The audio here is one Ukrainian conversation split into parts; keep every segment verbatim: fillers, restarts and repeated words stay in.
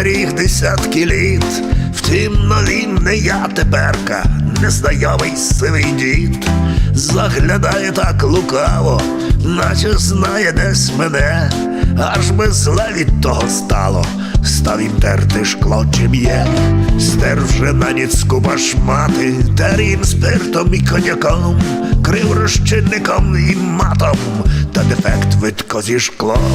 беріг десятки літ. Втім, но він не я теперка, незнайомий сивий дід. Заглядає так лукаво, наче знає десь мене. Аж би зле від того стало, став він терти шкло чи б'є. Стер вже на ніцку башмати, тер їм спиртом і коньяком, крив розчинником і матом, та дефект видко зі шклом.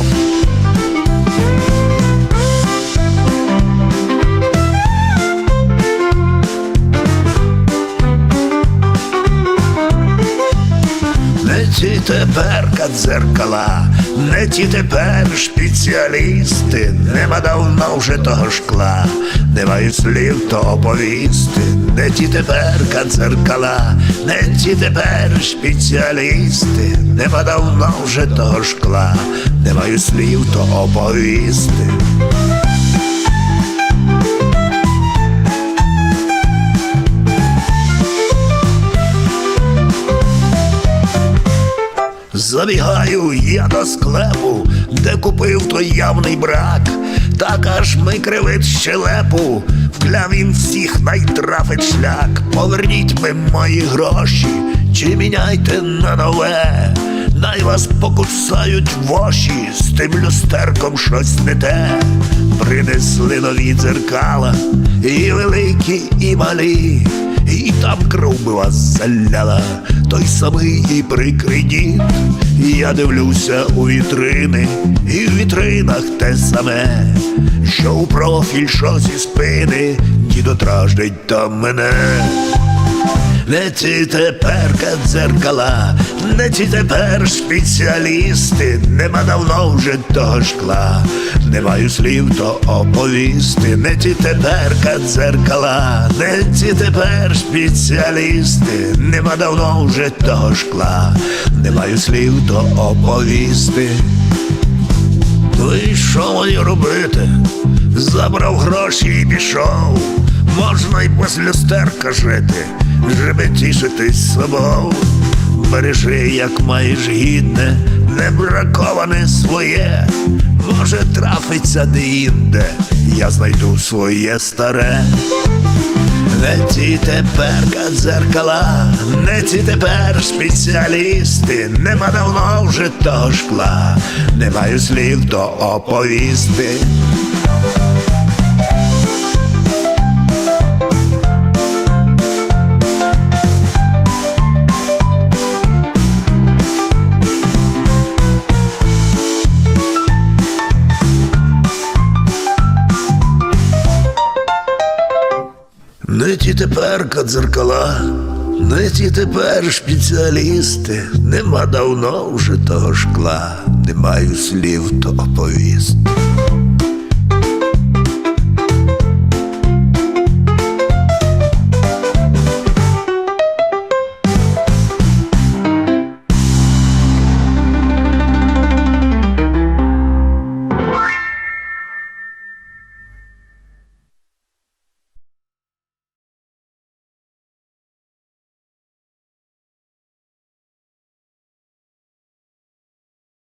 Не ті теперка дзеркала, не ті тепер спеціалісти. Нема давно вже того шкла, не маю слів то оповісти. Не ті теперка дзеркала, не ті тепер спеціалісти. Нема давно вже того шкла, не маю слів то оповісти. Забігаю я до склепу, де купив той явний брак. Так аж ми кривить щелепу, вкляв він всіх найтрафить шлях. Поверніть ви мої гроші, чи міняйте на нове. Най вас покусають воші, з тим люстерком щось не те. Принесли нові дзеркала, і великі, і малі, і там кров би вас заляла, той самий і прикрий дід. Я дивлюся у вітрини, і в вітринах те саме, що у профіль, що зі спини, дідо страждить там мене. Не ті теперка дзеркала, не ті тепер спеціалісти. Нема давно вже того шкла, не маю слів то оповісти. Не ті теперка дзеркала, не ті тепер спеціалісти. Нема давно вже того шкла, не маю слів то оповісти. Ну і що мені робити? Забрав гроші і пішов. Можна й без люстерка жити, żeby тішитись собою. Бережи, як маєш гідне, не браковане своє. Може трафиться де-інде, я знайду своє старе. Не ті теперка дзеркала, не ті тепер спеціалісти. Нема давно вже того шкла, не маю слів то оповісти. Не ті теперка дзеркала, не ті тепер спеціалісти. Нема давно вже того шкла, не маю слів то оповісти.